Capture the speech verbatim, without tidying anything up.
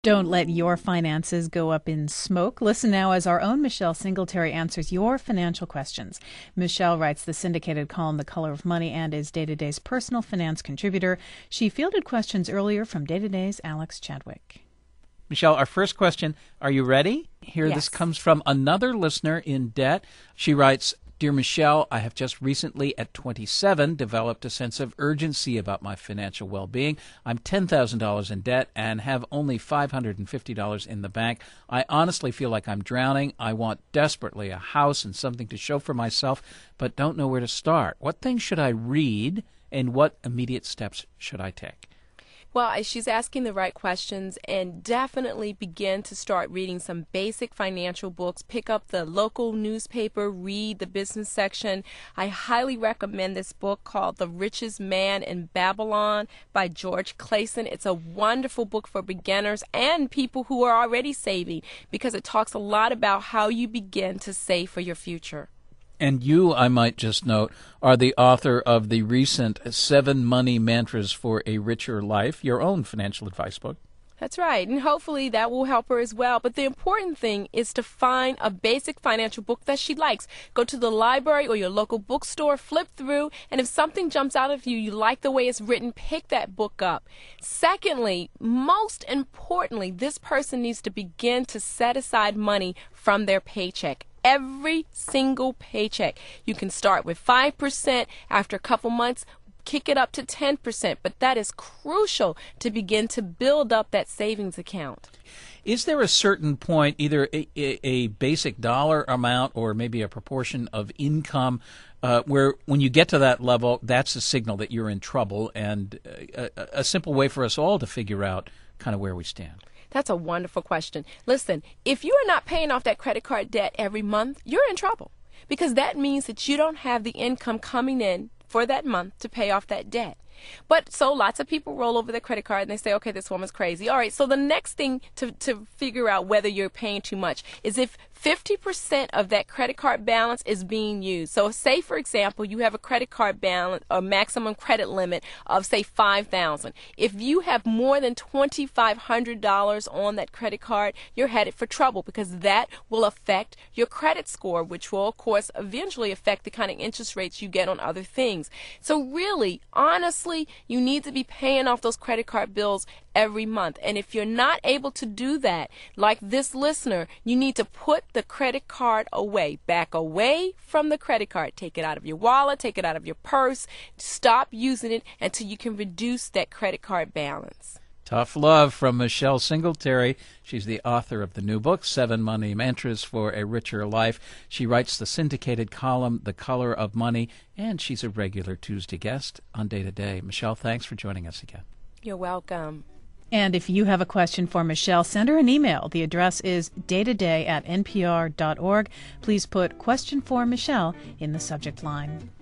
Don't let your finances go up in smoke. Listen now as our own Michelle Singletary answers your financial questions. Michelle writes the syndicated column The Color of Money and is Day to Day's personal finance contributor. She fielded questions earlier from Day to Day's Alex Chadwick. Michelle, our first question, are you ready? Here, yes. This comes from another listener in debt. She writes, Dear Michelle, I have just recently, at twenty-seven, developed a sense of urgency about my financial well-being. I'm ten thousand dollars in debt and have only five hundred fifty dollars in the bank. I honestly feel like I'm drowning. I want desperately a house and something to show for myself, but don't know where to start. What things should I read, and what immediate steps should I take? Well, she's asking the right questions, and definitely begin to start reading some basic financial books. Pick up the local newspaper, read the business section. I highly recommend this book called The Richest Man in Babylon by George Clason. It's a wonderful book for beginners and people who are already saving, because it talks a lot about how you begin to save for your future. And you, I might just note, are the author of the recent Seven Money Mantras for a Richer Life, your own financial advice book. That's right, and hopefully that will help her as well. But the important thing is to find a basic financial book that she likes. Go to the library or your local bookstore, flip through, and if something jumps out of you, you like the way it's written, pick that book up. Secondly, most importantly, this person needs to begin to set aside money from their paycheck. Every single paycheck. You can start with five percent. After a couple months, kick it up to ten percent. But that is crucial to begin to build up that savings account. Is there a certain point, either a, a, a basic dollar amount or maybe a proportion of income, uh, where when you get to that level, that's a signal that you're in trouble, and a, a, a simple way for us all to figure out kind of where we stand? That's a wonderful question. Listen, if you are not paying off that credit card debt every month, you're in trouble, because that means that you don't have the income coming in for that month to pay off that debt. But so lots of people roll over their credit card and they say, okay, this woman's crazy. All right, so the next thing to, to figure out whether you're paying too much is if fifty percent of that credit card balance is being used. So say, for example, you have a credit card balance, a maximum credit limit of, say, five thousand dollars. If you have more than twenty-five hundred dollars on that credit card, you're headed for trouble, because that will affect your credit score, which will, of course, eventually affect the kind of interest rates you get on other things. So really, honestly, you need to be paying off those credit card bills every month. And if you're not able to do that, like this listener, you need to put the credit card away. Back away from the credit card. Take it out of your wallet, take it out of your purse. Stop using it until you can reduce that credit card balance. Tough love from Michelle Singletary. She's the author of the new book, Seven Money Mantras for a Richer Life. She writes the syndicated column, The Color of Money, and she's a regular Tuesday guest on Day to Day. Michelle, thanks for joining us again. You're welcome. And if you have a question for Michelle, send her an email. The address is daytoday at n p r dot org. Please put question for Michelle in the subject line.